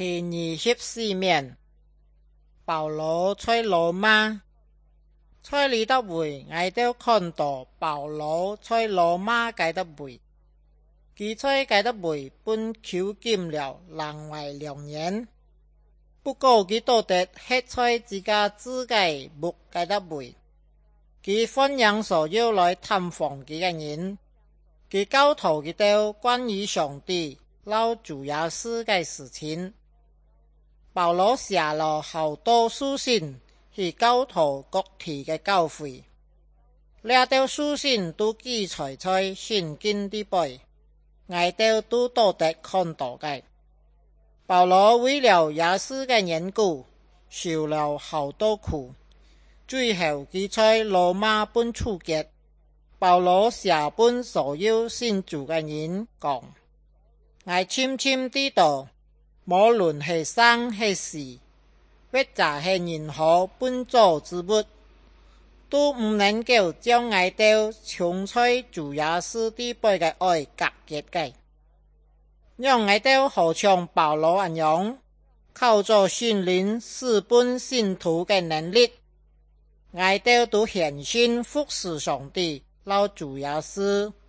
第24面，保羅吹羅馬。吹里得會，我都看到保羅吹羅馬解得會。佢吹解得會，本求禁了人為良言。不過佢到底係吹自家自己目解得會。佢歡迎所有來探訪佢嘅人。佢教導佢哋關於上帝、老主耶穌嘅事情。保羅寫了好多書信去教導各地嘅教會，呢啲書信都記載在聖經裏邊，我哋都多得看到嘅。保羅為了耶穌嘅緣故，受了好多苦，最後佢在羅馬本處決。保羅寫本所有信主嘅人講，我深深知道，無論係生係死，或者係任何本造之物，都唔能夠將我哋從在主耶穌裏邊嘅愛隔絕嘅。讓我哋好像保羅一樣，靠着聖靈賜本信徒嘅能力，我哋都獻身服侍上帝，老主耶穌。